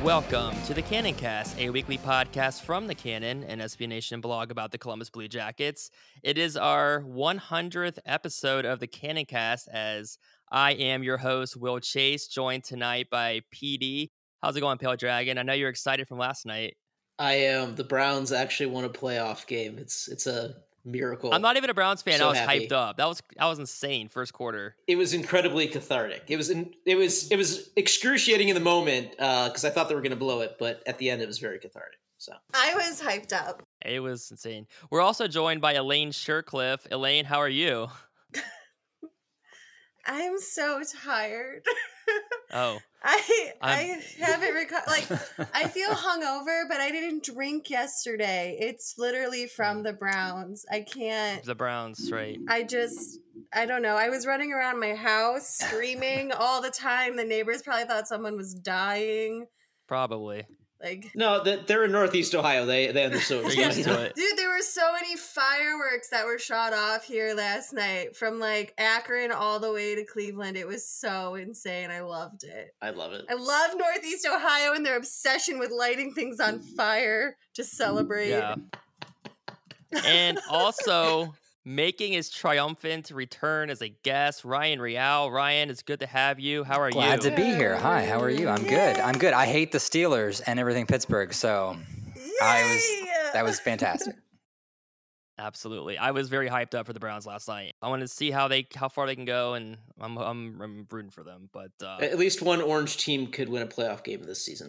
Welcome to the Cannon Cast, a weekly podcast from the Cannon, an SB Nation blog about the Columbus Blue Jackets. It is our 100th episode of the Cannon Cast, as I am your host, Will Chase, joined tonight by PD. How's it going, Pale Dragon? I know you're excited from last night. I am. The Browns actually won a playoff game. It's a miracle. I'm not even a Browns fan. So I was happy. hyped up. That was insane. First quarter. It was incredibly cathartic. It was excruciating in the moment because I thought they were going to blow it, but at the end it was very cathartic. So I was hyped up. It was insane. We're also joined by Elaine Shercliffe. Elaine, how are you? I'm so tired. Oh, I haven't recovered. Like, I feel hungover, but I didn't drink yesterday. It's literally from the Browns. I can't. the Browns, right? I don't know. I was running around my house screaming all the time. The neighbors probably thought someone was dying. Probably. Like, no, they're in Northeast Ohio. They understood. They're used to it. dude, there were so many fireworks that were shot off here last night from like Akron all the way to Cleveland. It was so insane. I loved it. I love it. I love Northeast Ohio and their obsession with lighting things on fire to celebrate. Yeah. And also making his triumphant return as a guest, Ryan Real. Ryan, it's good to have you. How are Glad you? to be here. Hi, how are you? I'm good. I'm good. I hate the Steelers and everything Pittsburgh, so that was fantastic. Absolutely. I was very hyped up for the Browns last night. I wanted to see how far they can go, and I'm rooting for them. But At least one orange team could win a playoff game this season.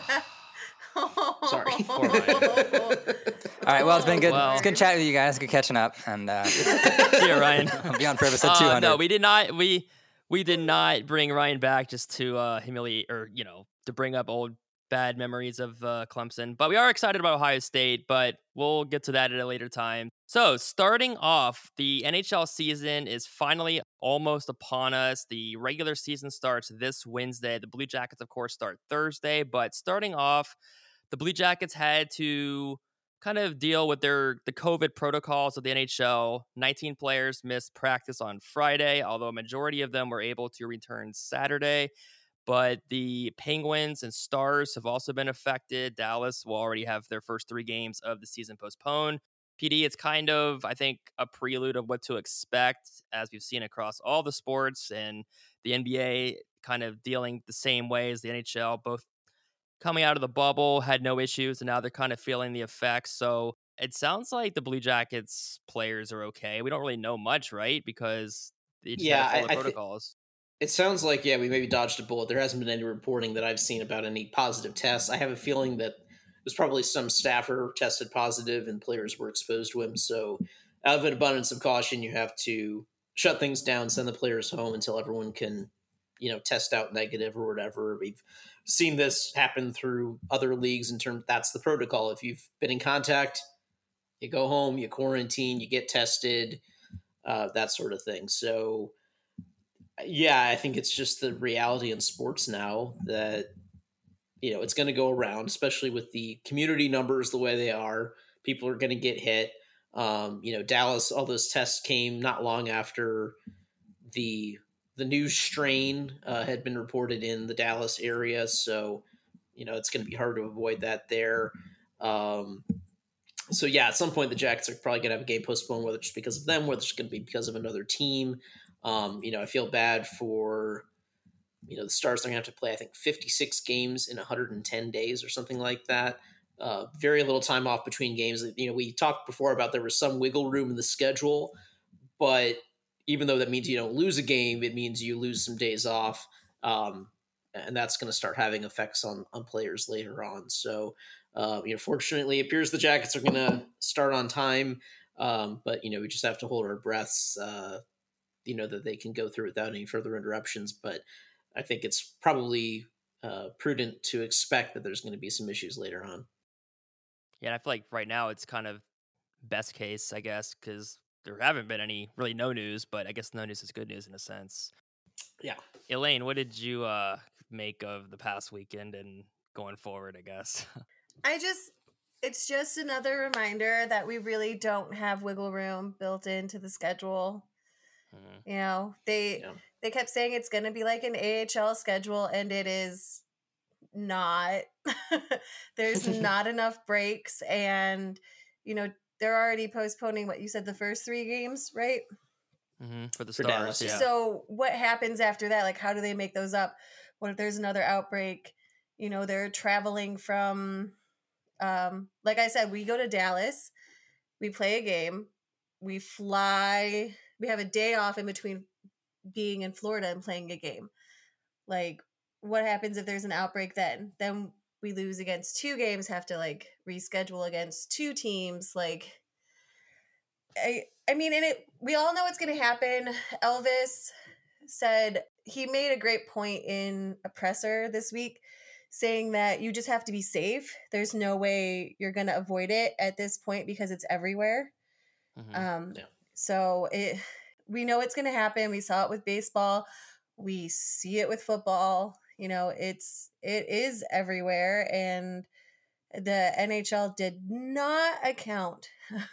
Sorry. Poor Ryan. All right, well, it's been good. Well. It's good chatting with you guys. Good catching up, and See you, Ryan. I'll be on for episode 200. No, we did not. We did not bring Ryan back just to humiliate or to bring up old bad memories of Clemson. But we are excited about Ohio State. But we'll get to that at a later time. So starting off, the NHL season is finally almost upon us. The regular season starts this Wednesday. The Blue Jackets, of course, start Thursday. But starting off, the Blue Jackets had to kind of deal with the COVID protocols of the NHL. 19 players missed practice on Friday, although a majority of them were able to return Saturday. But the Penguins and Stars have also been affected. Dallas will already have their first 3 games of the season postponed. PD, it's kind of, I think, a prelude of what to expect, as we've seen across all the sports, and the NBA kind of dealing the same way as the NHL, both coming out of the bubble, had no issues, and now they're kind of feeling the effects. So it sounds like the Blue Jackets players are okay. We don't really know much, right? Because they just had to follow the protocols. It sounds like, we maybe dodged a bullet. There hasn't been any reporting that I've seen about any positive tests. I have a feeling that it was probably some staffer tested positive and players were exposed to him. So out of an abundance of caution, you have to shut things down, send the players home until everyone can, test out negative or whatever. We've seen this happen through other leagues in terms that's the protocol. If you've been in contact, you go home, you quarantine, you get tested, that sort of thing. So I think it's just the reality in sports now that, it's going to go around, especially with the community numbers the way they are. People are going to get hit. Dallas, all those tests came not long after the new strain had been reported in the Dallas area. So, it's going to be hard to avoid that there. At some point the Jackets are probably going to have a game postponed, whether it's because of them, whether it's going to be because of another team. I feel bad for, the Stars. They're going to have to play, I think, 56 games in 110 days or something like that. Very little time off between games. We talked before about there was some wiggle room in the schedule, but even though that means you don't lose a game, it means you lose some days off. And that's going to start having effects on players later on. So, fortunately, it appears the Jackets are going to start on time. But, we just have to hold our breaths, that they can go through without any further interruptions. But I think it's probably prudent to expect that there's going to be some issues later on. Yeah, and I feel like right now it's kind of best case, I guess, because there haven't been any really no news, but I guess no news is good news in a sense. Yeah. Elaine, what did you make of the past weekend and going forward, I guess? It's just another reminder that we really don't have wiggle room built into the schedule. They kept saying it's going to be like an AHL schedule, and it is not. There's not enough breaks, and they're already postponing what you said, the first 3 games, right? For the For Stars, Dallas, yeah. So what happens after that? Like, how do they make those up? What if there's another outbreak? They're traveling from, like I said, we go to Dallas, we play a game, we fly, we have a day off in between being in Florida and playing a game. Like, what happens if there's an outbreak then? Then we lose against 2 games, have to like reschedule against 2 teams. Like, I mean, and we all know it's going to happen. Elvis said, he made a great point in a presser this week, saying that you just have to be safe. There's no way you're going to avoid it at this point because it's everywhere. So we know it's going to happen. We saw it with baseball. We see it with football. It is everywhere, and the NHL did not account.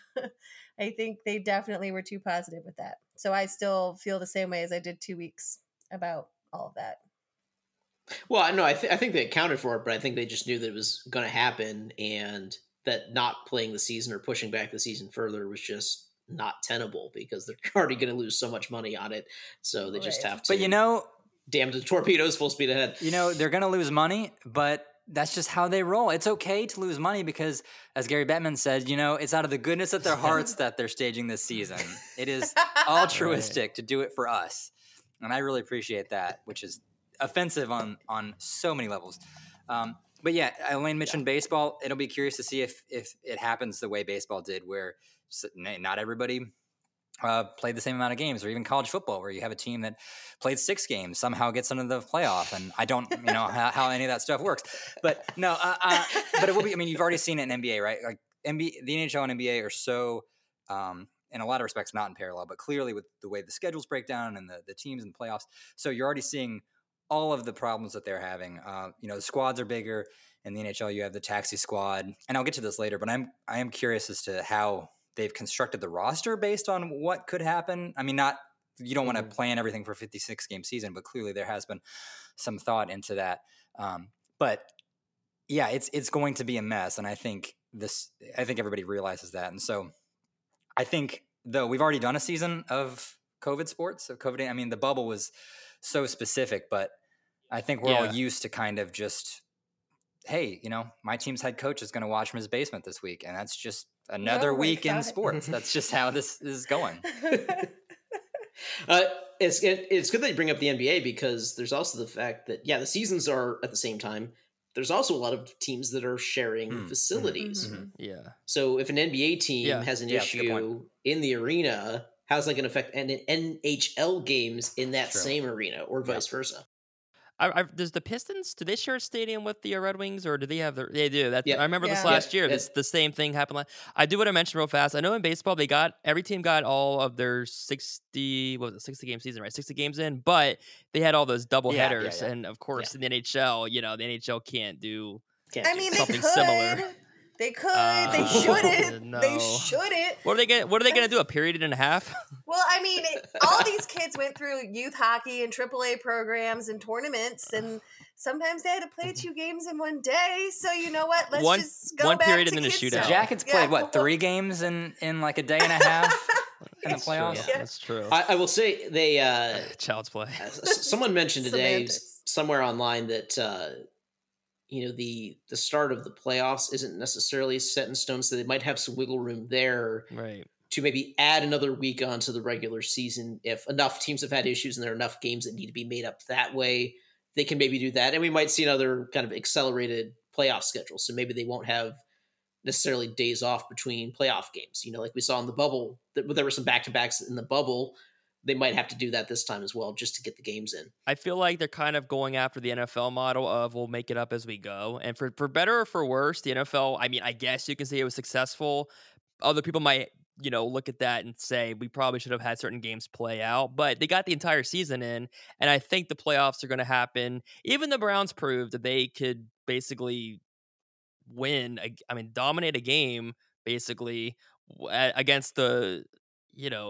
I think they definitely were too positive with that. So I still feel the same way as I did 2 weeks about all of that. Well, I know I think they accounted for it, but I think they just knew that it was going to happen, and that not playing the season or pushing back the season further was just not tenable because they're already going to lose so much money on it. So they just have to. But damn the torpedoes, full speed ahead. They're going to lose money, but that's just how they roll. It's okay to lose money because, as Gary Bettman said, it's out of the goodness of their hearts that they're staging this season. It is altruistic to do it for us. And I really appreciate that, which is offensive on so many levels. But yeah, Elaine mentioned baseball. It'll be curious to see if it happens the way baseball did, where not everybody played the same amount of games, or even college football, where you have a team that played 6 games somehow gets into the playoff, and I don't how any of that stuff works. But no, but it will be. I mean, you've already seen it in NBA, right? Like the NHL and NBA are so, in a lot of respects, not in parallel, but clearly with the way the schedules break down and the teams and the playoffs. So you're already seeing all of the problems that they're having. The squads are bigger. In the NHL, you have the taxi squad, and I'll get to this later. But I am curious as to how they've constructed the roster based on what could happen. I mean, you don't want to plan everything for a 56 game season, but clearly there has been some thought into that. But yeah, it's going to be a mess. And I think everybody realizes that. And so I think, though, we've already done a season of COVID sports, of COVID. I mean, the bubble was so specific, but I think we're all used to kind of just, hey, my team's head coach is going to watch from his basement this week. And that's just another week in sports. That's just how this is going. It's good that you bring up the NBA, because there's also the fact that, the seasons are at the same time. There's also a lot of teams that are sharing facilities. Mm-hmm. Yeah. So if an NBA team has an issue in the arena, how's that going to affect NHL games in that same arena, or vice versa? Does the Pistons, do they share a stadium with the Red Wings, or do they have they do? I remember this last year. The same thing happened. I do want to mention real fast. I know in baseball every team got all of their 60 game season, right? 60 games in, but they had all those double headers, and of course in the NHL, the NHL can't do. Something similar. They could. They shouldn't. No. They shouldn't. What are they going to do? A period and a half? Well, I mean, all these kids went through youth hockey and AAA programs and tournaments, and sometimes they had to play 2 games in one day. So you know what? Let's just go one back period to and then a shootout. stuff. Jackets played 3 games in like a day and a half in the playoffs. True. That's true. I will say they child's play. Someone mentioned today somewhere online that the start of the playoffs isn't necessarily set in stone, so they might have some wiggle room there, right, to maybe add another week onto the regular season. If enough teams have had issues and there are enough games that need to be made up that way, they can maybe do that. And we might see another kind of accelerated playoff schedule. So maybe they won't have necessarily days off between playoff games. Like we saw in the bubble, there were some back-to-backs in the bubble. They might have to do that this time as well, just to get the games in. I feel like they're kind of going after the NFL model of we'll make it up as we go. And for better or for worse, the NFL, I mean, I guess you can say it was successful. Other people might, look at that and say we probably should have had certain games play out, but they got the entire season in. And I think the playoffs are going to happen. Even the Browns proved that they could basically dominate a game basically against the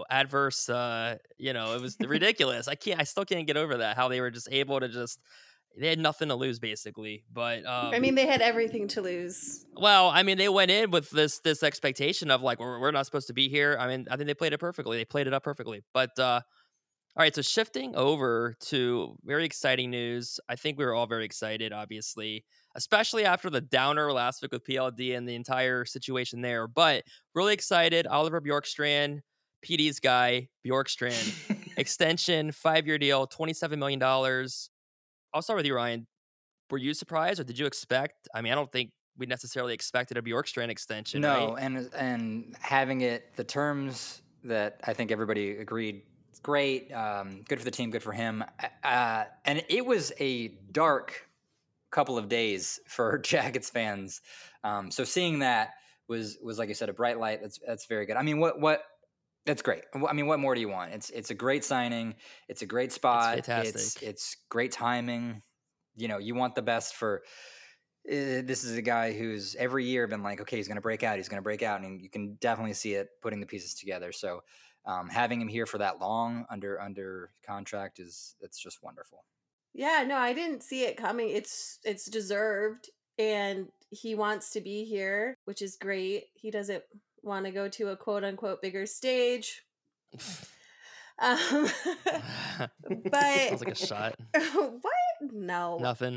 adverse, it was ridiculous. I still can't get over that, how they were just able to just they had nothing to lose basically. But I mean, they had everything to lose. well, I mean, they went in with this expectation of like we're not supposed to be here. I mean, I think they played it perfectly. They played it up perfectly. But all right, so shifting over to very exciting news. I think we were all very excited, obviously, especially after the downer last week with PLD and the entire situation there. But really excited. Oliver Bjorkstrand, PD's guy, Bjorkstrand, extension, 5-year deal, $27 million. I'll start with you, Ryan. Were you surprised or did you expect? I mean, I don't think we necessarily expected a Bjorkstrand extension, No, right? and having it, the terms that I think everybody agreed, it's great, good for the team, good for him. And it was a dark couple of days for Jackets fans. So seeing that was like I said, a bright light. That's very good. I mean, what that's great. I mean, what more do you want? It's a great signing. It's a great spot. It's fantastic. It's great timing. You know, you want the best for. This is a guy who's every year been like, okay, he's going to break out. He's going to break out, and you can definitely see it putting the pieces together. So having him here for that long under contract it's just wonderful. Yeah, no, I didn't see it coming. It's deserved, and he wants to be here, which is great. He doesn't want to go to a quote unquote bigger stage. But Sounds like a shot. What? No. Nothing.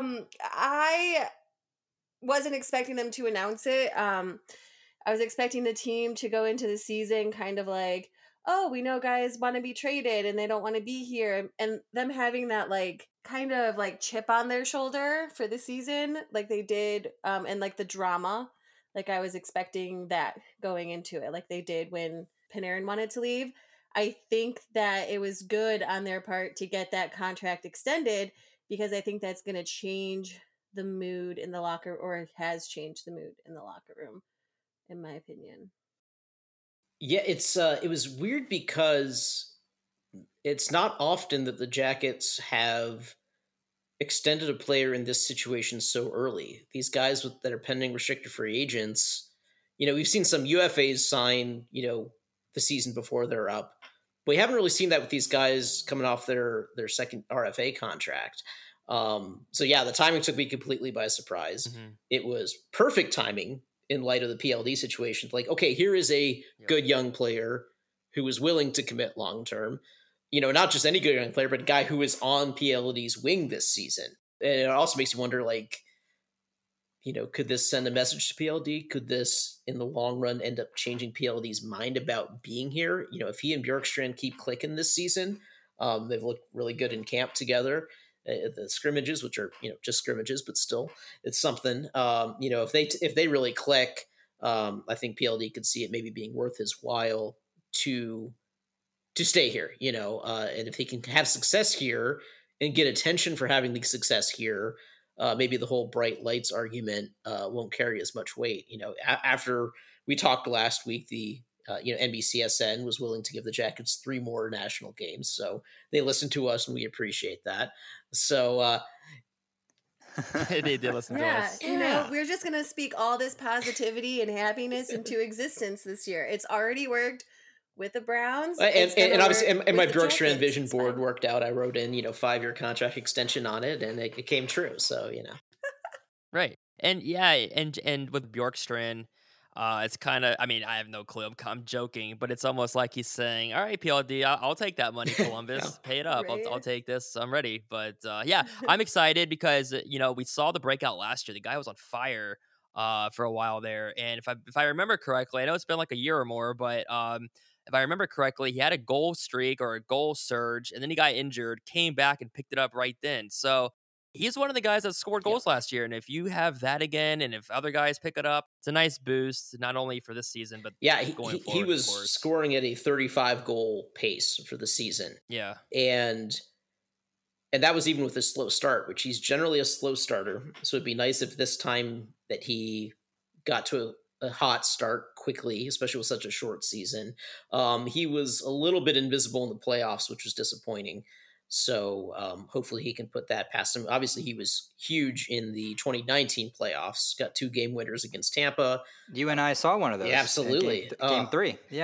I wasn't expecting them to announce it. I was expecting the team to go into the season kind of like, oh, we know guys want to be traded and they don't want to be here, and them having that like kind of like chip on their shoulder for the season like they did, and like the drama, like I was expecting that going into it like they did when Panarin wanted to leave. I think that it was good on their part to get that contract extended because I think that's going to change the mood in the locker, or it has changed the mood in the locker room, in my opinion. Yeah, it was weird because it's not often that the Jackets have extended a player in this situation so early. These guys that are pending restricted free agents, we've seen some UFAs sign, the season before they're up. But we haven't really seen that with these guys coming off their second RFA contract. So yeah, the timing took me completely by surprise. Mm-hmm. It was perfect timing in light of the PLD situation. Like, okay, here is a good young player who is willing to commit long-term, not just any good young player, but a guy who is on PLD's wing this season. And it also makes you wonder, like, could this send a message to PLD? Could this, in the long run, end up changing PLD's mind about being here? If he and Bjorkstrand keep clicking this season, they've looked really good in camp together. The scrimmages, which are just scrimmages, but still, it's something. If they really click, I think PLD could see it maybe being worth his while to stay here. And if he can have success here and get attention for having the success here, maybe the whole bright lights argument won't carry as much weight. After we talked last week, the NBCSN was willing to give the Jackets 3 more national games, so they listened to us, and we appreciate that. So They did listen to us. We're just gonna speak all this positivity and happiness into existence this year. It's already worked with the Browns, and obviously, and my Bjorkstrand vision board worked out. I wrote in 5-year contract extension on it, and it came true. So Right. And yeah, and with Bjorkstrand, it's kind of, I mean, I have no clue. I'm joking, but it's almost like he's saying, all right, PLD, I'll take that money, Columbus. Pay it up. Right? I'll take this. I'm ready. But yeah, I'm excited because, we saw the breakout last year. The guy was on fire for a while there. And if I remember correctly, I know it's been like a year or more, but if I remember correctly, he had a goal streak or a goal surge, and then he got injured, came back and picked it up right then. So he's one of the guys that scored goals last year. And if you have that again, and if other guys pick it up, it's a nice boost, not only for this season, but going forward. He was scoring at a 35 goal pace for the season. Yeah. And that was even with a slow start, which he's generally a slow starter. So it'd be nice if this time that he got to a hot start quickly, especially with such a short season. He was a little bit invisible in the playoffs, which was disappointing. So hopefully he can put that past him. Obviously, he was huge in the 2019 playoffs. Got 2 game winners against Tampa. You and I saw one of those. Yeah, absolutely. Game 3. Yeah.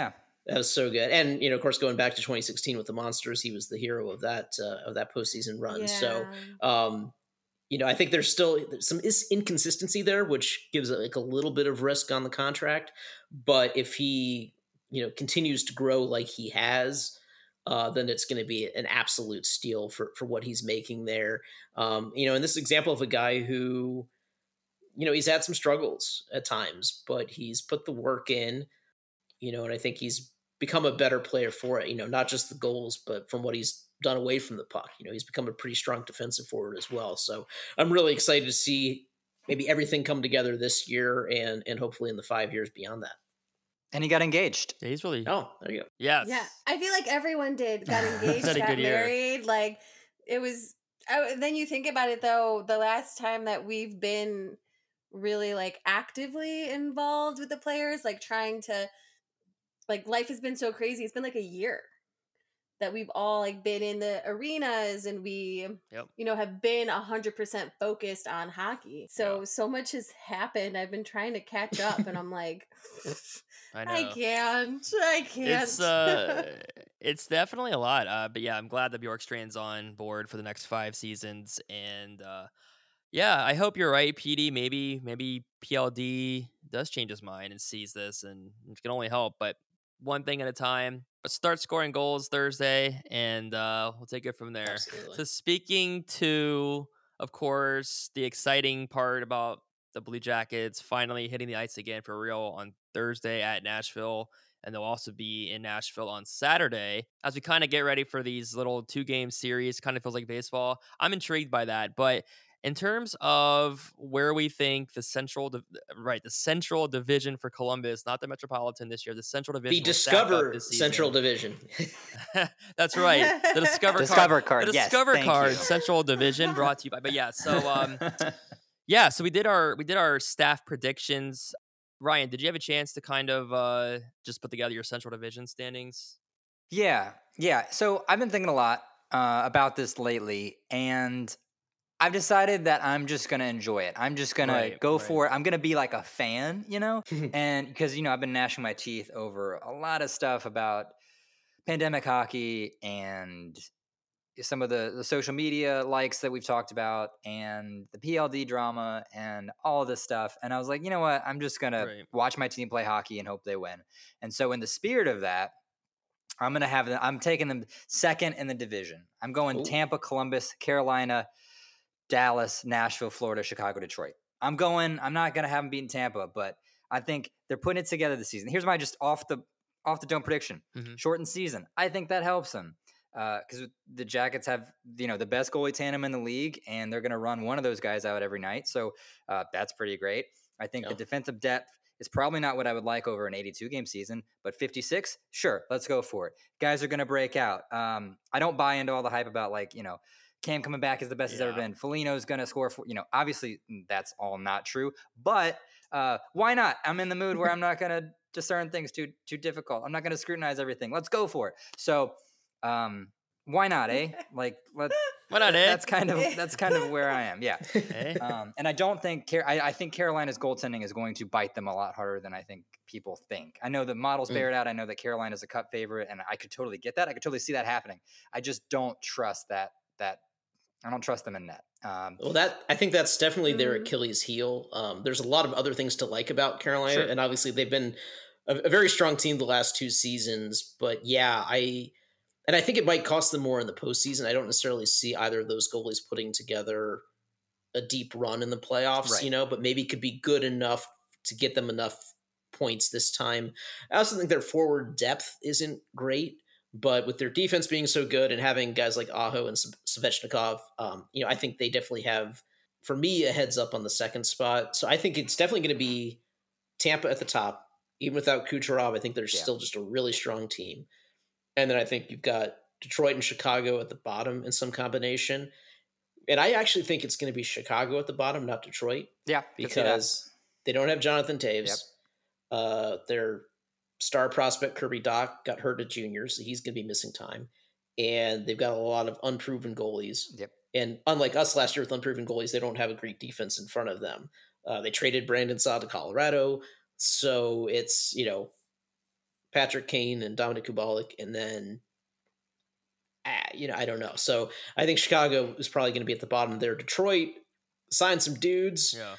That was so good. And, of course, going back to 2016 with the Monsters, he was the hero of that postseason run. Yeah. So, I think there's still some inconsistency there, which gives like a little bit of risk on the contract. But if he, continues to grow like he has, then it's going to be an absolute steal for what he's making there. And this is an example of a guy who, he's had some struggles at times, but he's put the work in, and I think he's become a better player for it, not just the goals, but from what he's done away from the puck. He's become a pretty strong defensive forward as well. So I'm really excited to see maybe everything come together this year and hopefully in the 5 years beyond that. And he got engaged. Yeah, he's really. Oh, there you go. Yes. Yeah. I feel like everyone got engaged, Had a got good year. married. Like it was, then you think about it though, the last time that we've been really like actively involved with the players, like trying to, like life has been so crazy. It's been like a year that we've all like been in the arenas and we, have been 100% focused on hockey. So much has happened. I've been trying to catch up and I'm like, I can't. It's definitely a lot. But yeah, I'm glad that Bjorkstrand's on board for the next 5 seasons. And I hope you're right, PD. Maybe PLD does change his mind and sees this, and it can only help. But one thing at a time. Start scoring goals Thursday, and we'll take it from there. Absolutely. So speaking to, of course, the exciting part about the Blue Jackets finally hitting the ice again for real on Thursday at Nashville, and they'll also be in Nashville on Saturday. As we kind of get ready for these little 2-game series, kind of feels like baseball. I'm intrigued by that, but in terms of where we think the Central Division for Columbus, not the Metropolitan this year, the Central Division, the Discover Central Division. That's right, the Discover card. The Discover card, Central Division, brought to you by. But yeah, so so we did our staff predictions. Ryan, did you have a chance to kind of just put together your Central Division standings? Yeah. So I've been thinking a lot about this lately, and I've decided that I'm just going to enjoy it. I'm just going to go for it. I'm going to be like a fan, and because, I've been gnashing my teeth over a lot of stuff about pandemic hockey and some of the social media likes that we've talked about and the PLD drama and all of this stuff. And I was like, you know what? I'm just going to watch my team play hockey and hope they win. And so in the spirit of that, I'm taking them second in the division. I'm going Tampa, Columbus, Carolina, Dallas, Nashville, Florida, Chicago, Detroit. I'm not going to have them beating Tampa, but I think they're putting it together this season. Here's my just off the dome prediction. Shortened season. I think that helps them because the Jackets have, the best goalie tandem in the league, and they're going to run one of those guys out every night. So that's pretty great. I think the defensive depth is probably not what I would like over an 82-game season, but 56, sure, let's go for it. Guys are going to break out. I don't buy into all the hype about Cam coming back is the best he's ever been. Foligno's going to score for, obviously that's all not true, but why not? I'm in the mood where I'm not going to discern things too difficult. I'm not going to scrutinize everything. Let's go for it. So why not, eh? Why not, eh? That's kind of where I am. Yeah. And I don't think, I think Carolina's goaltending is going to bite them a lot harder than I think people think. I know the models bear it out. I know that Carolina's a cup favorite, and I could totally get that. I could totally see that happening. I just don't trust that I don't trust them in net. I think that's definitely their Achilles heel. There's a lot of other things to like about Carolina, and obviously they've been a very strong team the last 2 seasons. But I think it might cost them more in the postseason. I don't necessarily see either of those goalies putting together a deep run in the playoffs, but maybe could be good enough to get them enough points this time. I also think their forward depth isn't great. But with their defense being so good and having guys like Aho and Svechnikov, I think they definitely have, for me, a heads up on the second spot. So I think it's definitely going to be Tampa at the top. Even without Kucherov, I think they're still just a really strong team. And then I think you've got Detroit and Chicago at the bottom in some combination. And I actually think it's going to be Chicago at the bottom, not Detroit. Yeah. Because they don't have Jonathan Taves. They're star prospect Kirby Dach got hurt at juniors, so he's going to be missing time. And they've got a lot of unproven goalies. Yep. And unlike us last year with unproven goalies, they don't have a great defense in front of them. They traded Brandon Saad to Colorado. So it's, Patrick Kane and Dominic Kubalik, and then I don't know. So I think Chicago is probably going to be at the bottom there. Detroit signed some dudes, Yeah.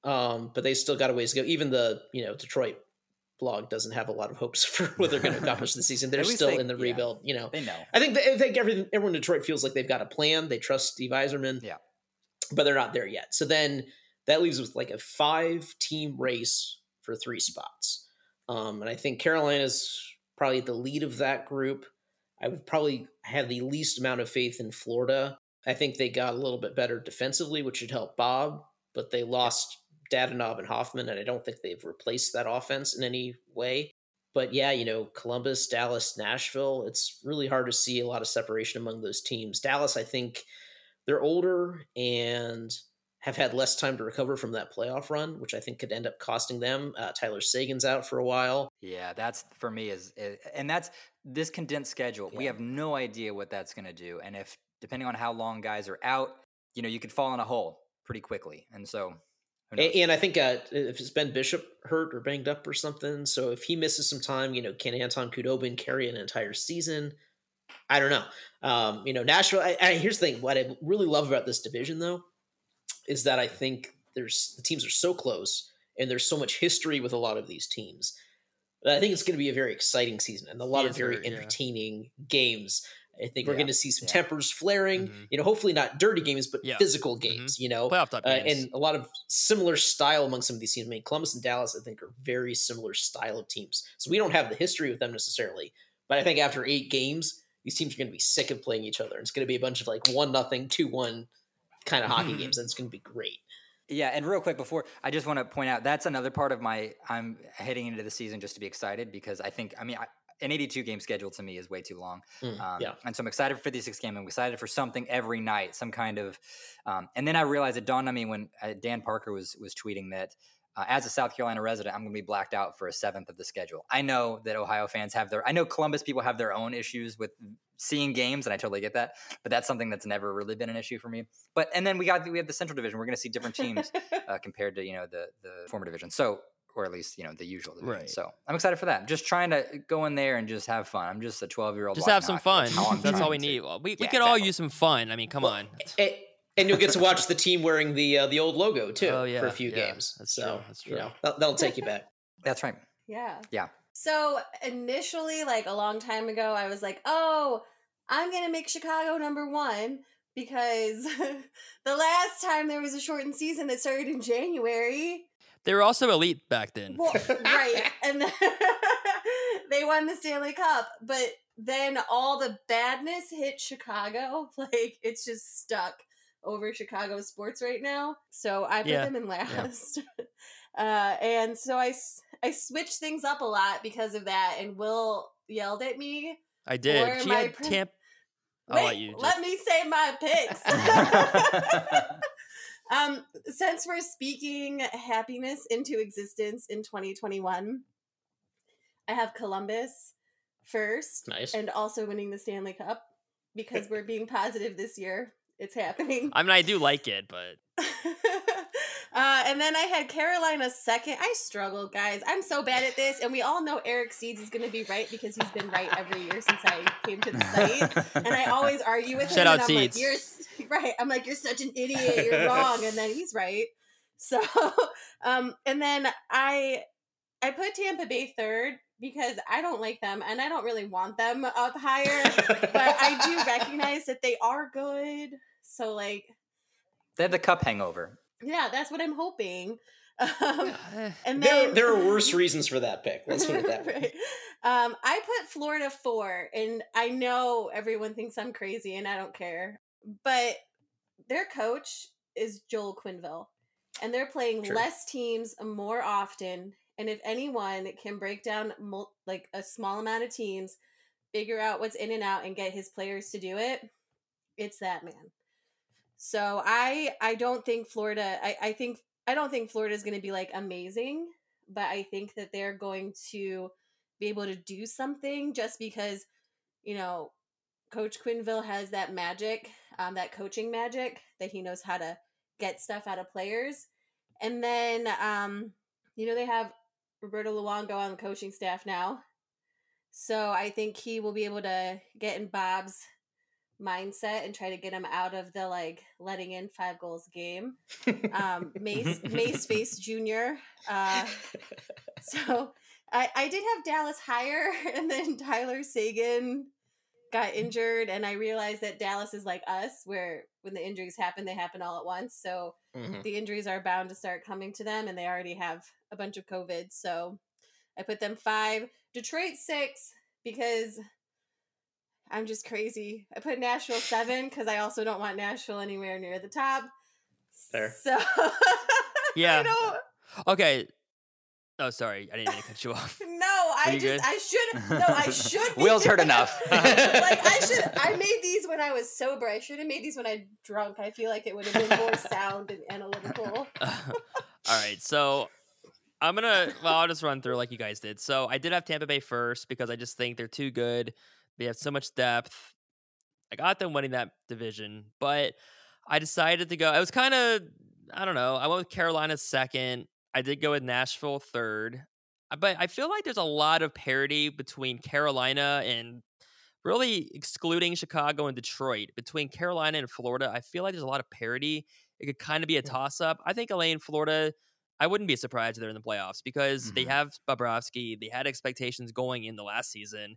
but they still got a ways to go. Even the Detroit blog doesn't have a lot of hopes for what they're going to accomplish this season. They're still in the rebuild. They know. I think everyone in Detroit feels like they've got a plan. They trust Steve Yzerman, but they're not there yet. So then that leaves with like a 5-team race for 3 spots, and I think Carolina's probably at the lead of that group. I would probably have the least amount of faith in Florida. I think they got a little bit better defensively, which should help Bob, but they lost Dadonov and Hoffman, and I don't think they've replaced that offense in any way. But yeah, Columbus, Dallas, Nashville, it's really hard to see a lot of separation among those teams. Dallas, I think they're older and have had less time to recover from that playoff run, which I think could end up costing them. Tyler Sagan's out for a while. Yeah, that's for me and that's this condensed schedule. Yeah. We have no idea what that's going to do. And if, depending on how long guys are out, you could fall in a hole pretty quickly. And so, and I think if it's Ben Bishop hurt or banged up or something, so if he misses some time, can Anton Khudobin carry an entire season? I don't know. Nashville, here's the thing. What I really love about this division, though, is that I think the teams are so close and there's so much history with a lot of these teams. I think it's going to be a very exciting season and a lot of very entertaining games. I think we're going to see some tempers flaring, hopefully not dirty games, but physical games, playoff type games. And a lot of similar style among some of these teams. I mean, Columbus and Dallas, I think, are very similar style of teams. So we don't have the history with them necessarily, but I think after 8 games, these teams are going to be sick of playing each other. It's going to be a bunch of like 1-0, 2-1 kind of hockey games, and it's going to be great. Yeah, and real quick before, I just want to point out that's another part of I'm heading into the season just to be excited because I think an 82 game schedule to me is way too long. And so I'm excited for 56 game. I'm excited for something every night, some kind of. And then I realized it dawned on me when Dan Parker was tweeting that as a South Carolina resident, I'm going to be blacked out for a 7th of the schedule. I know that Ohio fans I know Columbus people have their own issues with seeing games, and I totally get that. But that's something that's never really been an issue for me. And then we have the Central Division. We're going to see different teams compared to the former division. So, or at least the usual division. Right. So I'm excited for that. I'm just trying to go in there and just have fun. I'm just a 12-year-old. Just have some fun. That's all we need. We could all use some fun. I mean, come on. And you'll get to watch the team wearing the old logo too for a few games. That's true. That's true. That'll take you back. That's right. Yeah. Yeah. So initially, like a long time ago, I was like, "Oh, I'm gonna make Chicago number 1 because the last time there was a shortened season that started in January." They were also elite back then. Well, right, and then they won the Stanley Cup, but then all the badness hit Chicago. Like it's just stuck over Chicago sports right now. So I put them in last. Yeah. And so I switched things up a lot because of that, and Will yelled at me. I did. She had let me say my picks. Since we're speaking happiness into existence in 2021, I have Columbus first. Nice. And also winning the Stanley Cup because we're being positive this year. It's happening. I mean, I do like it, but... and then I had Carolina second. I struggled, guys. I'm so bad at this. And we all know Eric Seeds is going to be right because he's been right every year since I came to the site. And I always argue with him. Shout out I'm Seeds. Like, you're right. I'm like, you're such an idiot. You're wrong. And then he's right. So, and then I put Tampa Bay third because I don't like them and I don't really want them up higher. But I do recognize that they are good. So, like... They have the cup hangover. Yeah, that's what I'm hoping. And then there are worse reasons for that pick. Let's put it that way. Right. I put Florida 4, and I know everyone thinks I'm crazy, and I don't care. But their coach is Joel Quenneville, and they're playing less teams more often. And if anyone can break down like a small amount of teams, figure out what's in and out, and get his players to do it, it's that man. So I don't think Florida. I don't think Florida is going to be like amazing, but I think that they're going to be able to do something just because, Coach Quenneville has that magic, that coaching magic that he knows how to get stuff out of players. And then, they have Roberto Luongo on the coaching staff now. So I think he will be able to get in Bob's mindset and try to get him out of the like letting in 5 goals game. Mace Face Jr. So I did have Dallas higher, and then Tyler Seguin got injured, and I realized that Dallas is like us, where when the injuries happen, they happen all at once. So the injuries are bound to start coming to them, and they already have a bunch of COVID. So I put them 5, Detroit 6, because I'm just crazy. I put Nashville 7 because I also don't want Nashville anywhere near the top. Fair. So Yeah. Okay. Oh, sorry. I didn't mean to cut you off. No, I should. Will's heard enough. I made these when I was sober. I should have made these when I drunk. I feel like it would have been more sound and analytical. All right. So I'll just run through like you guys did. So I did have Tampa Bay first because I just think they're too good. They have so much depth. I got them winning that division, but I decided to go. I was kind of, I don't know. I went with Carolina second. I did go with Nashville third. But I feel like there's a lot of parity between Carolina and really excluding Chicago and Detroit. Between Carolina and Florida, I feel like there's a lot of parity. It could kind of be a toss-up. I think LA and Florida, I wouldn't be surprised if they're in the playoffs because they have Bobrovsky. They had expectations going in the last season.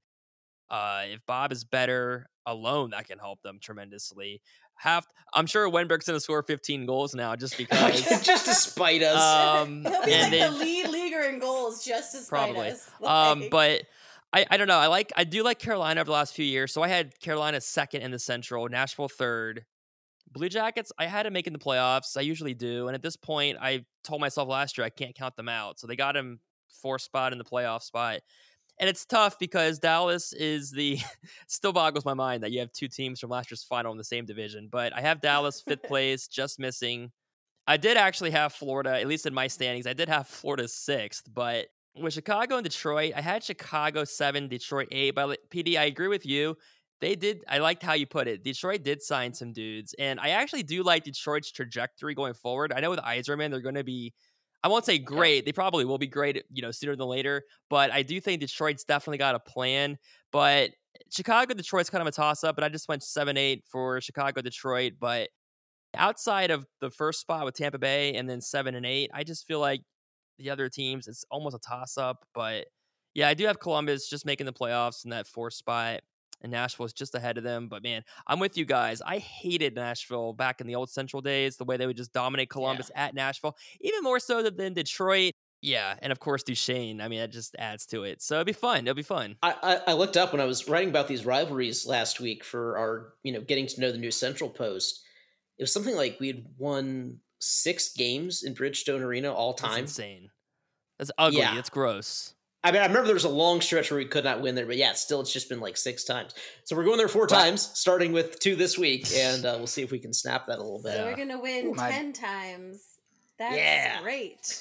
If Bob is better alone, that can help them tremendously. I'm sure Wenberg's going to score 15 goals now just because. Just to spite us. He'll be like the lead leaguer in goals just to spite us. But I don't know. I do like Carolina over the last few years. So I had Carolina second in the Central, Nashville third. Blue Jackets, I had to make in the playoffs. I usually do. And at this point, I told myself last year I can't count them out. So they got him 4th spot in the playoff spot. And it's tough because Dallas is still boggles my mind that you have 2 teams from last year's final in the same division. But I have Dallas 5th place, just missing. I did actually have Florida, at least in my standings. I did have Florida 6th. But with Chicago and Detroit, I had Chicago 7, Detroit 8. But PD, I agree with you. I liked how you put it. Detroit did sign some dudes. And I actually do like Detroit's trajectory going forward. I know with Yzerman, they're going to be, I won't say great. They probably will be great, sooner than later. But I do think Detroit's definitely got a plan. But Chicago, Detroit's kind of a toss-up. But I just went 7-8 for Chicago, Detroit. But outside of the first spot with Tampa Bay and then 7 and 8, I just feel like the other teams, it's almost a toss-up. But yeah, I do have Columbus just making the playoffs in that 4th spot. And Nashville's just ahead of them. But man, I'm with you guys. I hated Nashville back in the old Central days, the way they would just dominate Columbus at Nashville, even more so than Detroit. Yeah, and of course Duchesne. I mean, that just adds to it. So it'll be fun. It'll be fun. I looked up when I was writing about these rivalries last week for our, getting to know the new Central Post. It was something like we had won 6 games in Bridgestone Arena all time. That's insane. That's ugly. Yeah. That's gross. I mean, I remember there was a long stretch where we could not win there, but yeah, it's just been like 6 times. So we're going there 4 times, starting with 2 this week, and we'll see if we can snap that a little bit. So we're going to win 10 times. That's great.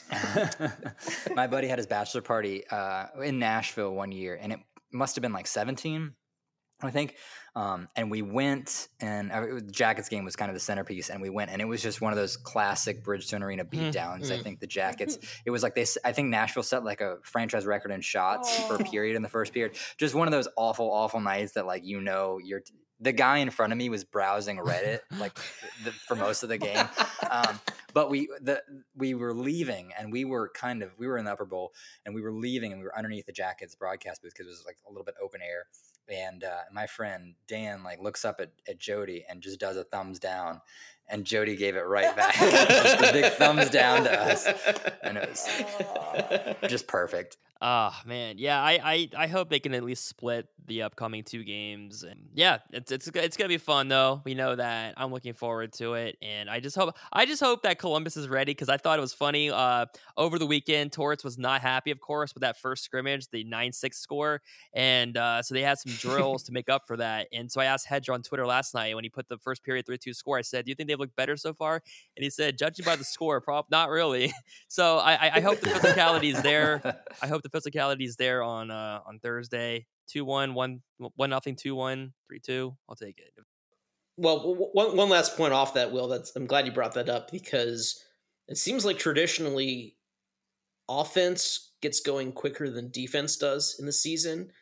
My buddy had his bachelor party in Nashville one year, and it must have been like 17, I think. And we went, and the Jackets game was kind of the centerpiece, and we went, and it was just one of those classic Bridgestone Arena beatdowns. I think the Jackets, it was like I think Nashville set like a franchise record in shots per period in the first period. Just one of those awful, awful nights that the guy in front of me was browsing Reddit for most of the game. But we were leaving, and we were in the upper bowl, and we were leaving, and we were underneath the Jackets broadcast booth because it was like a little bit open air. And my friend Dan looks up at Jody and just does a thumbs down, and Jody gave it right back. Just a big thumbs down to us, and it was just perfect. Oh man, yeah. I hope they can at least split the upcoming 2 games, and yeah, it's gonna be fun though. We know that. I'm looking forward to it, and I just hope that Columbus is ready because I thought it was funny. Over the weekend, Torts was not happy, of course, with that first scrimmage, the 9-6 score, and so they had some drills to make up for that. And so I asked Hedger on Twitter last night when he put the first period 3-2 score. I said, "Do you think they've looked better so far?" And he said, "Judging by the score, not really." So I hope the physicality is there. I hope the physicality is there on Thursday. 2-1, 1-0, 2-1, 3-2. I'll take it. Well, one last point off that, Will. I'm glad you brought that up because it seems like traditionally offense gets going quicker than defense does in the season.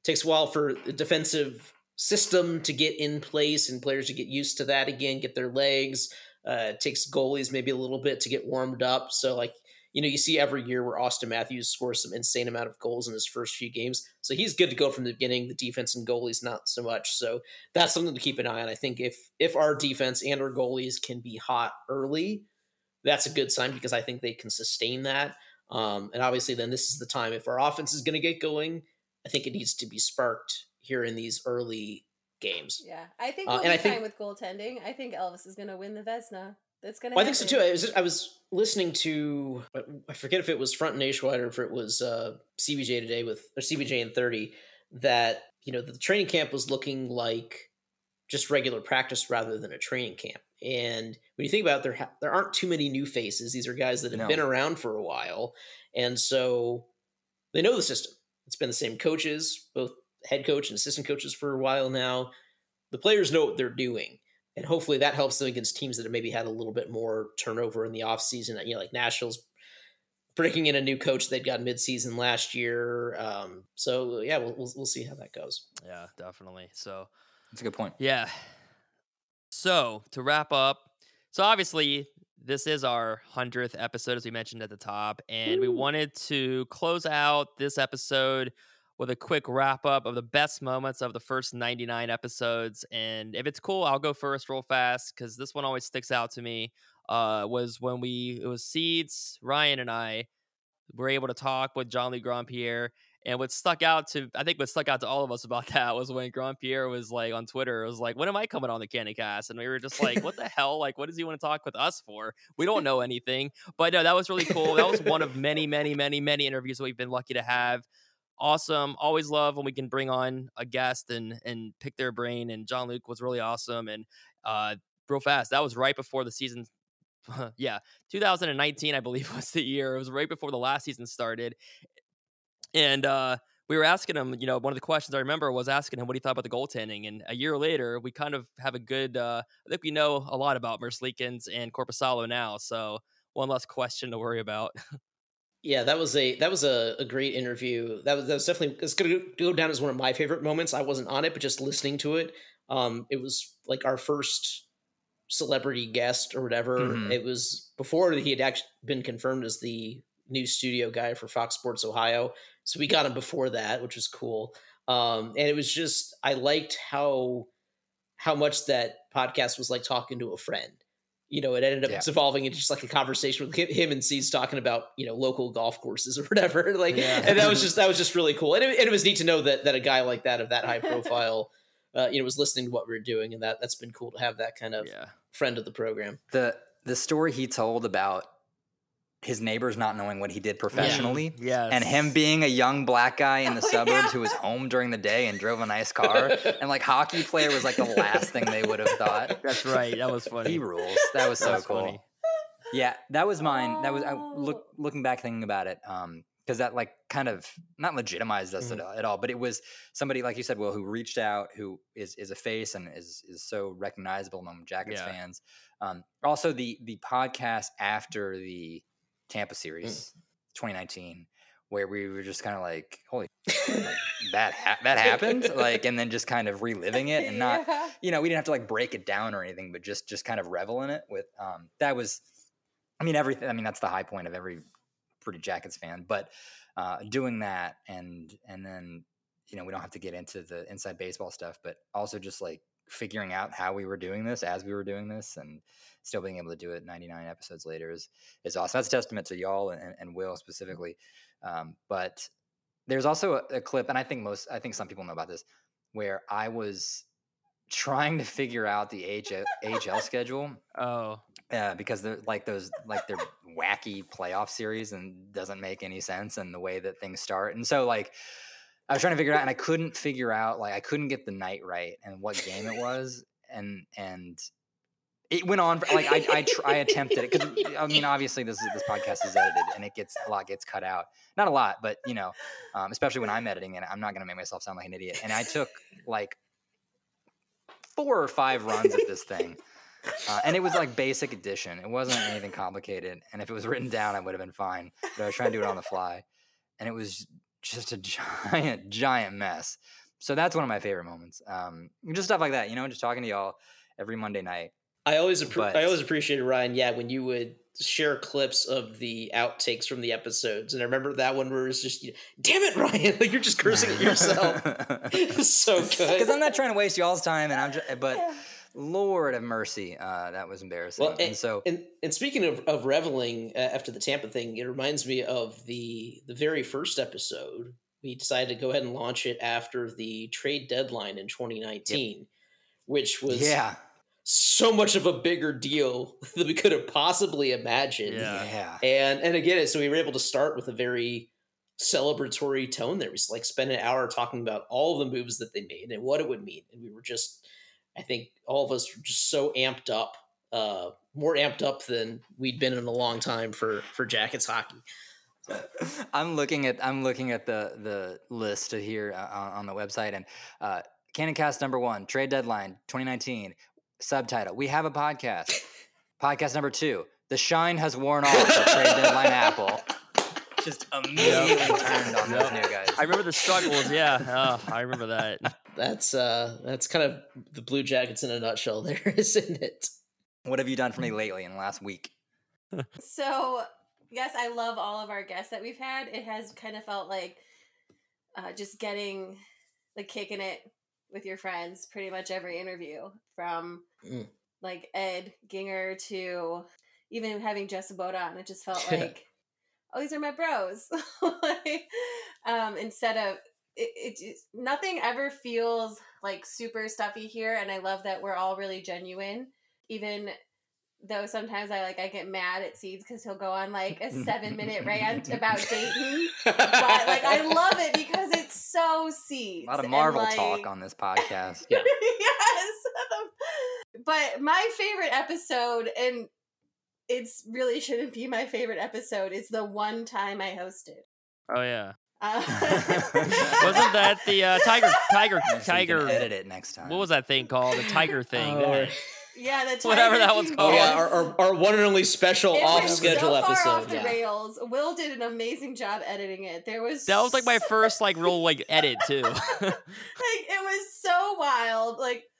takes a while for the defensive system to get in place and players to get used to that again, get their legs. It takes goalies maybe a little bit to get warmed up. So like, you see every year where Austin Matthews scores some insane amount of goals in his first few games. So he's good to go from the beginning. The defense and goalies, not so much. So that's something to keep an eye on. I think if our defense and our goalies can be hot early, that's a good sign because I think they can sustain that. And obviously then this is the time, if our offense is going to get going, I think it needs to be sparked here in these early games. Yeah, I think we'll be fine with goaltending. I think Elvis is going to win the Vezina. That's going to happen. I think so too. I was listening to, I forget if it was Front Nationwide or if it was CBJ today or CBJ in 30, that, the training camp was looking like just regular practice rather than a training camp. And when you think about it, there aren't too many new faces. These are guys that have been around for a while. And so they know the system. It's been the same coaches, both head coach and assistant coaches for a while now. The players know what they're doing. And hopefully that helps them against teams that have maybe had a little bit more turnover in the offseason. Like Nashville's breaking in a new coach they'd got midseason last year. So yeah, we'll see how that goes. Yeah, definitely. So that's a good point. Yeah. So to wrap up, so obviously this is our 100th episode, as we mentioned at the top, and we wanted to close out this episode with a quick wrap up of the best moments of the first 99 episodes. And if it's cool, I'll go first real fast because this one always sticks out to me. Was when it was Seeds, Ryan, and I were able to talk with Jean-Luc Grandpierre. And what stuck out to all of us about that was when Grandpierre was like on Twitter, it was like, when am I coming on the Cannon Cast? And we were just like, what the hell? Like, what does he want to talk with us for? We don't know anything. But no, that was really cool. That was one of many, many, many, many interviews that we've been lucky to have. Awesome. Always love when we can bring on a guest and pick their brain. And Jean-Luc was really awesome. And real fast, that was right before the season. Yeah, 2019, I believe, was the year. It was right before the last season started. And we were asking him, one of the questions I remember was asking him what he thought about the goaltending. And a year later, we kind of have a good, I think we know a lot about Merzlikins and Korpisalo now. So one less question to worry about. Yeah, that was a great interview. That was definitely, it's going to go down as one of my favorite moments. I wasn't on it, but just listening to it, it was like our first celebrity guest or whatever. Mm-hmm. It was before he had actually been confirmed as the new studio guy for Fox Sports Ohio. So we got him before that, which was cool. And it was just, I liked how much that podcast was like talking to a friend. It ended up evolving into just like a conversation with him and C's talking about, local golf courses or whatever. And that was just really cool. And it was neat to know that a guy like that, of that high profile, was listening to what we were doing. And that's been cool to have that kind of friend of the program. The story he told about his neighbors not knowing what he did professionally, and him being a young black guy in the suburbs who was home during the day and drove a nice car, and like hockey player was like the last thing they would have thought. That's right. That was funny. He rules. That was so cool. Funny. Yeah, that was mine. That was looking back, thinking about it, because that like kind of not legitimized us at all, but it was somebody, like you said, Will, who reached out, who is a face and is so recognizable among Jackets fans. Also, the podcast after the Tampa series, 2019, where we were just kind of like, holy, like, that happened, like, and then just kind of reliving it, and not, we didn't have to like break it down or anything, but just kind of revel in it with, that was, everything. That's the high point of every pretty Jackets fan, but doing that and then, we don't have to get into the inside baseball stuff, but also just like figuring out how we were doing this as we were doing this and still being able to do it 99 episodes later is awesome. That's a testament to y'all and Will specifically. But there's also a clip, and I think some people know about this, where I was trying to figure out the AHL schedule. Oh, because they're like their wacky playoff series and doesn't make any sense, and the way that things start. And so like, I was trying to figure it out, and I couldn't figure out, like, I couldn't get the night right and what game it was. And it went on, like, I attempted it, because, obviously this podcast is edited, and a lot gets cut out. Not a lot, but, especially when I'm editing it, I'm not going to make myself sound like an idiot. And I took, like, 4 or 5 runs at this thing. And it was, like, basic addition. It wasn't anything complicated. And if it was written down, I would have been fine. But I was trying to do it on the fly. And it was just a giant mess. So that's one of my favorite moments. Just stuff like that, just talking to y'all every Monday night. I always appreciated, Ryan, when you would share clips of the outtakes from the episodes. And I remember that one where it's just, damn it, Ryan, like you're just cursing at yourself. It's so good. Because I'm not trying to waste y'all's time, but Lord have mercy, that was embarrassing. Well, and speaking of reveling after the Tampa thing, it reminds me of the very first episode. We decided to go ahead and launch it after the trade deadline in 2019, which was so much of a bigger deal than we could have possibly imagined. Yeah. And again, so we were able to start with a very celebratory tone there. We like spent an hour talking about all the moves that they made and what it would mean. And we were just, I think all of us were just so amped up, more amped up than we'd been in a long time for Jackets hockey. I'm looking at the list here on the website, and CannonCast number 1, trade deadline 2019. Subtitle: We have a podcast. Podcast number 2: The shine has worn off the trade deadline apple. Just immediately turned on those new guys. I remember the struggles. Yeah, I remember that. That's kind of the Blue Jackets in a nutshell. There, isn't it? What have you done for me lately in the last week? So, yes, I love all of our guests that we've had. It has kind of felt like just kicking it with your friends pretty much every interview, from like Ed Ginger to even having Jess Sabota on. It just felt like, oh, these are my bros. Instead of it just, nothing ever feels like super stuffy here, and I love that we're all really genuine, even though sometimes I get mad at Seeds because he'll go on like a 7-minute rant about Dayton. But I love it because it's so Seeds. A lot of Marvel talk on this podcast. Yeah. Yes. But my favorite episode, and it's really shouldn't be my favorite episode, is the one time I hosted. Oh yeah. Wasn't that the tiger? Edit it next time. What was that thing called? The tiger thing. Yeah, the whatever that one's called. Oh, yeah, our one and only special off-schedule episode. So far off the rails. Will did an amazing job editing it. That was like my first real edit too. It was so wild.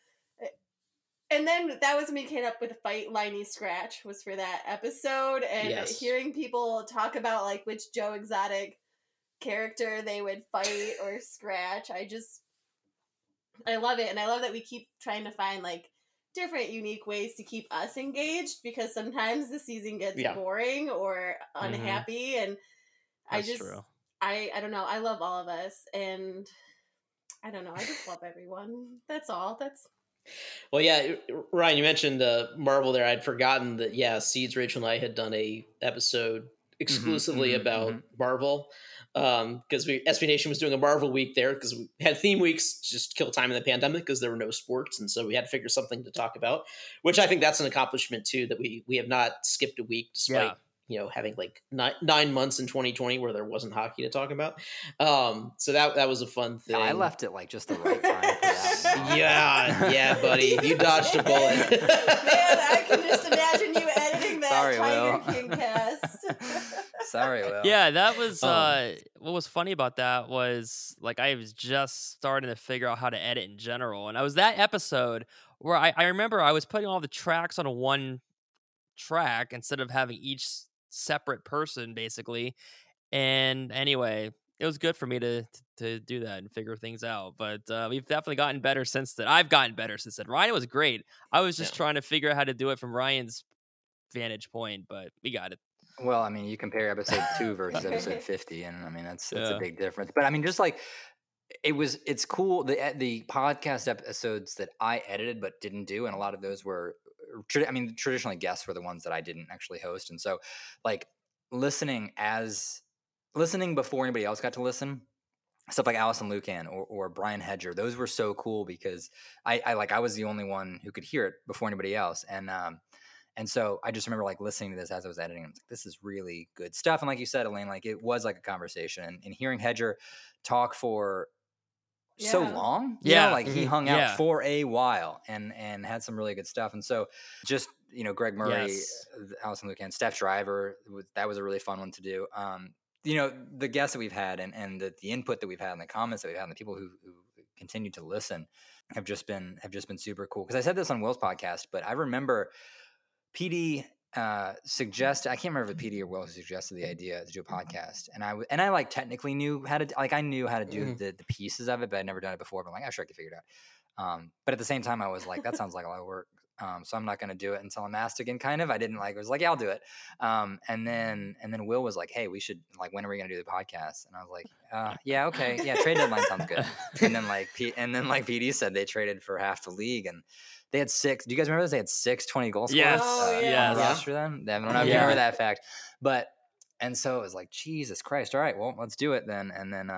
And then that was when we came up with Fight Liney Scratch was for that episode, and hearing people talk about which Joe Exotic character they would fight or scratch. I love it, and I love that we keep trying to find different unique ways to keep us engaged, because sometimes the season gets boring or unhappy, and That's true. I don't know, I love all of us, and I don't know, I just love everyone. That's all. Well, yeah, Ryan, you mentioned Marvel there. I'd forgotten that Seeds, Rachel, and I had done a episode exclusively about Marvel, because SB Nation was doing a Marvel week there, because we had theme weeks just to kill time in the pandemic because there were no sports, and so we had to figure something to talk about, which I think that's an accomplishment too, that we have not skipped a week despite having 9 months in 2020 where there wasn't hockey to talk about. So that was a fun thing. I left it just the right time for that. Yeah, buddy, you dodged a bullet. Man, I can just imagine you editing that. Sorry, Tiger Will. King cast. Sorry, Will. Yeah, that was what was funny about that was I was just starting to figure out how to edit in general, and I was that episode where I remember I was putting all the tracks on one track instead of having each separate person basically. And anyway, it was good for me to do that and figure things out, but we've definitely gotten better since then. I've gotten better since then. Ryan was great. I was just trying to figure out how to do it from Ryan's vantage point, but we got it. Well, I mean, you compare episode 2 versus episode 50, and I mean that's a big difference. But I mean, just it's cool, the podcast episodes that I edited but didn't do, and a lot of those were traditionally guests were the ones that I didn't actually host, and so listening before anybody else got to listen, stuff like Allison Lucan or Brian Hedger, those were so cool because I was the only one who could hear it before anybody else, and so I just remember listening to this as I was editing. I was this is really good stuff, and like you said, Elaine, it was like a conversation, and hearing Hedger talk for so long, he hung out for a while and had some really good stuff. And so just Greg Murray, Allison Lucan, Steph Driver, that was a really fun one to do. The guests that we've had and the input that we've had and the comments that we've had and the people who continue to listen have just been super cool. Because I said this on Will's podcast, but I remember PD suggested, I can't remember if PD or Will suggested the idea to do a podcast, and I like technically knew how to, like, I knew how to do the pieces of it, but I'd never done it before. But I'm like, I'm sure I could figure it out. But at the same time, I was like, that sounds like a lot of work. So I'm not going to do it until I'm asked again. Kind of, I was like, yeah, I'll do it. And then Will was like, hey, we should, like, when are we going to do the podcast? And I was like, yeah, okay, yeah, trade deadline sounds good. And then PD said they traded for half the league, and they had 6. Do you guys remember this? They had 6 20-goal scorers on the roster then. I don't know if you remember that fact, but and so it was like, Jesus Christ! All right, well, let's do it then.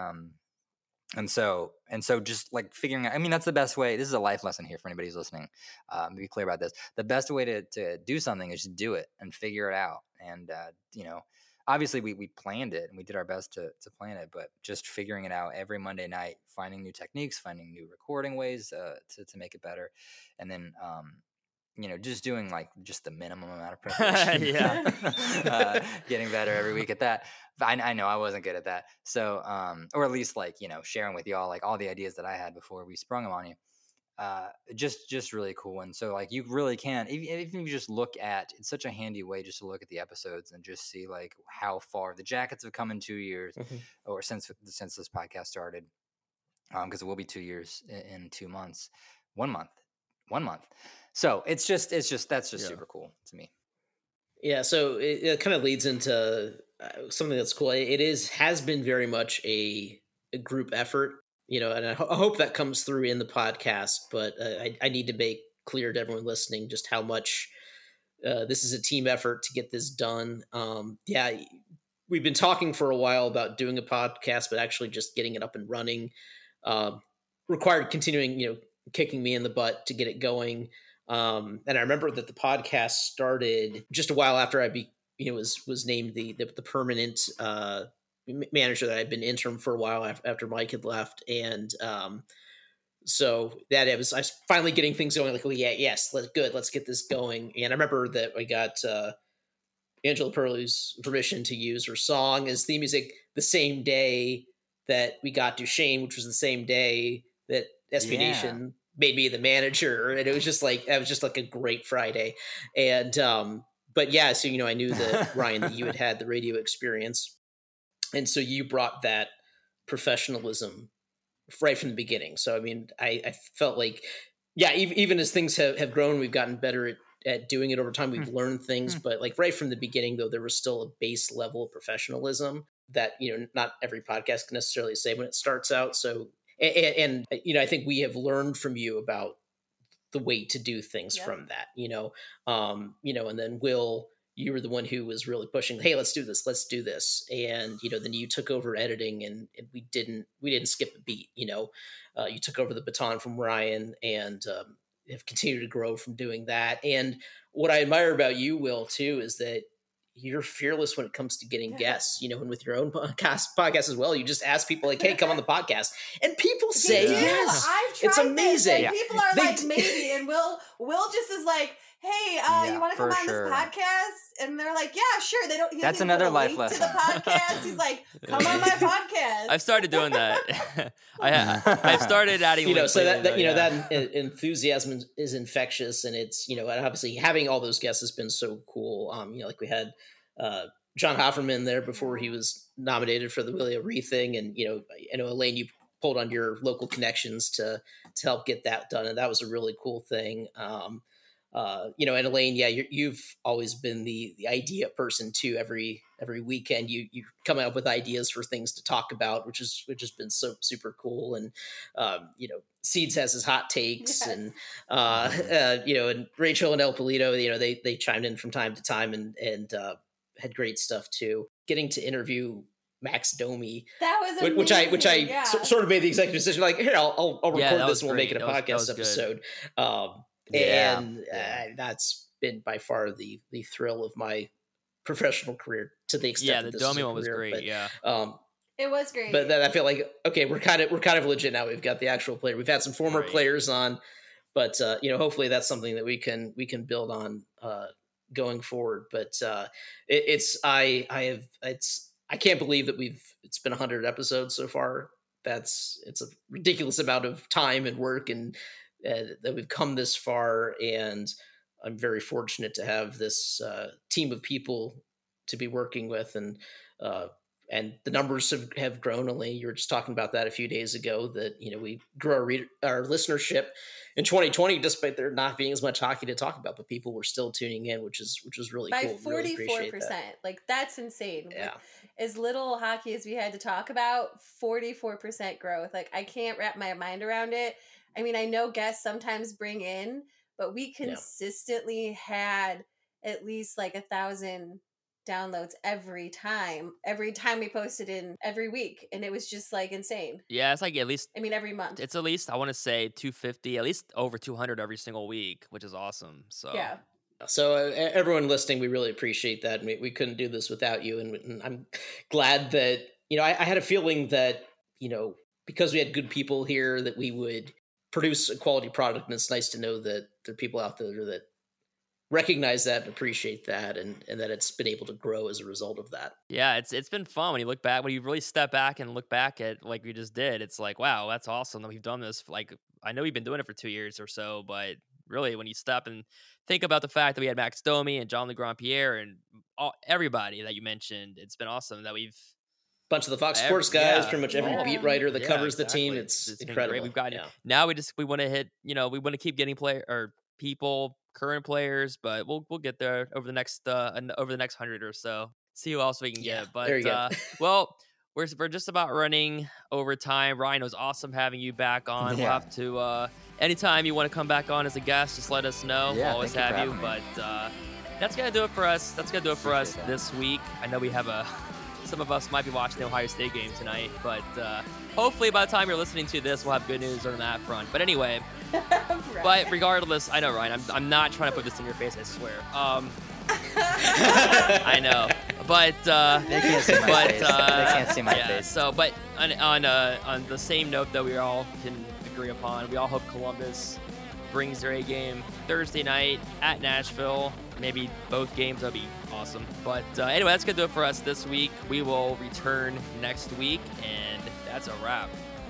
And so just like figuring out, I mean, that's the best way. This is a life lesson here for anybody who's listening. Be clear about this. The best way to do something is just do it and figure it out. And, obviously we planned it and we did our best to plan it, but just figuring it out every Monday night, finding new techniques, finding new recording ways to make it better. And then, just doing like just the minimum amount of preparation. Getting better every week at that. I know I wasn't good at that. So, or at least like, sharing with y'all, like all the ideas that I had before we sprung them on you. Just really cool. And so like, you really can, even if you just look at, it's such a handy way just to look at the episodes and just see like how far the Jackets have come in 2 years or since this podcast started. Cause it will be 2 years in 2 months, 1 month. So it's just super cool to me. Yeah. So it kind of leads into something that's cool. It has been very much a group effort, and I hope that comes through in the podcast, but I need to make clear to everyone listening just how much this is a team effort to get this done. We've been talking for a while about doing a podcast, but actually just getting it up and running required continuing, kicking me in the butt to get it going. And I remember that the podcast started just a while after I was named the permanent manager that I'd been interim for a while after Mike had left. And so that I was finally getting things going, like, oh yeah, yes, let's get this going. And I remember that I got Angela Perley's permission to use her song as theme music the same day that we got Duchesne, which was the same day that SB Nation made me the manager. And it was just like a great Friday. And but yeah, so I knew that Ryan, that you had the radio experience. And so you brought that professionalism right from the beginning. So, I mean, I felt like, even as things have grown, we've gotten better at doing it over time. We've learned things, but like right from the beginning, though, there was still a base level of professionalism that, not every podcast can necessarily say when it starts out. So, and I think we have learned from you about the way to do things from that, and then Will, you were the one who was really pushing, hey, let's do this. And, then you took over editing and we didn't skip a beat, you took over the baton from Ryan and have continued to grow from doing that. And what I admire about you, Will, too, is that you're fearless when it comes to getting guests, and with your own podcast as well. You just ask people like, hey, come on the podcast. And people say yes. I've tried it's amazing. This, people are like, maybe. And Will just is like, hey, you want to come on this podcast? And they're like, yeah, sure. They don't. That's another life lesson. To the podcast, he's like, come on my podcast. I've started doing that. I've started adding. So that enthusiasm is infectious, and it's and obviously having all those guests has been so cool. Like we had John Hofferman there before he was nominated for the Willie O'Ree thing, and I know Elaine, you pulled on your local connections to help get that done, and that was a really cool thing. And Elaine, you've always been the idea person too. Every weekend, you come up with ideas for things to talk about, which has been so super cool. And Seeds has his hot takes, and and Rachel and El Polito, they chimed in from time to time and had great stuff too. Getting to interview Max Domi, that was amazing. which I sort of made the executive decision, like, here, I'll record this and we'll make it a podcast episode. That's been by far the thrill of my professional career, to the extent the Domi one was great. It was great. But then I feel like, okay, we're kind of legit now. We've got the actual player. We've had some former players on, but hopefully that's something that we can build on going forward. But I can't believe that it's been 100 episodes so far it's a ridiculous amount of time and work, and that we've come this far. And I'm very fortunate to have this team of people to be working with, and the numbers have grown. Only you were just talking about that a few days ago, that we grew our listenership in 2020 despite there not being as much hockey to talk about, but people were still tuning in, which is really by cool. 44%. Like, that's insane. Yeah. With as little hockey as we had to talk about, 44% growth. Like, I can't wrap my mind around it. I mean, I know guests sometimes bring in, but we consistently had at least like 1,000 downloads every time we posted in every week, and it was just like insane. Yeah, it's like at least, I mean, every month it's at least, I want to say 250, at least over 200 every single week, which is awesome. So yeah. So everyone listening, we really appreciate that. We couldn't do this without you, and I'm glad that I had a feeling that because we had good people here, that we would produce a quality product, and it's nice to know that there are people out there that recognize that and appreciate that, and that it's been able to grow as a result of that. Yeah, it's been fun when you look back, when you really step back and look back at like we just did. It's like, wow, that's awesome that we've done this. Like, I know we've been doing it for 2 years or so, but really when you stop and think about the fact that we had Max Domi and John LeGrand-Pierre and everybody that you mentioned, it's been awesome that we've bunch of the Fox Sports guys, pretty much every beat writer that covers the team. It's incredible. We've got now we want to hit, we want to keep getting current players, but we'll get there over the next 100 or so. See who else we can get. But well, we're just about running over time. Ryan, it was awesome having you back on. Yeah. We'll have to anytime you want to come back on as a guest, just let us know. Yeah, we'll always have you. But that's gonna do it for us. This week. I know we have some of us might be watching the Ohio State game tonight, but hopefully by the time you're listening to this, we'll have good news on that front. But anyway, but regardless, I know, Ryan, I'm not trying to put this in your face, I swear. I know, but they can't see my face. They can't see my face. So, but on the same note that we all can agree upon, we all hope Columbus brings their A game Thursday night at Nashville. Maybe both games, that'd be awesome. But anyway, that's gonna do it for us this week. We will return next week, and that's a wrap.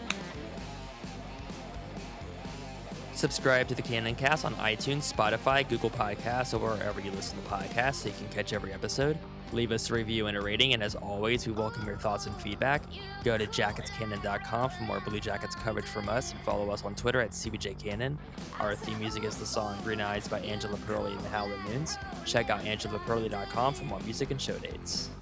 Subscribe to the Cannon Cast on iTunes, Spotify, Google Podcasts, or wherever you listen to podcasts so you can catch every episode. Leave us a review and a rating, and as always, we welcome your thoughts and feedback. Go to jacketscannon.com for more Blue Jackets coverage from us, and follow us on Twitter at CBJCannon. Our theme music is the song Green Eyes by Angela Perley and the Howler Moons. Check out angelaperley.com for more music and show dates.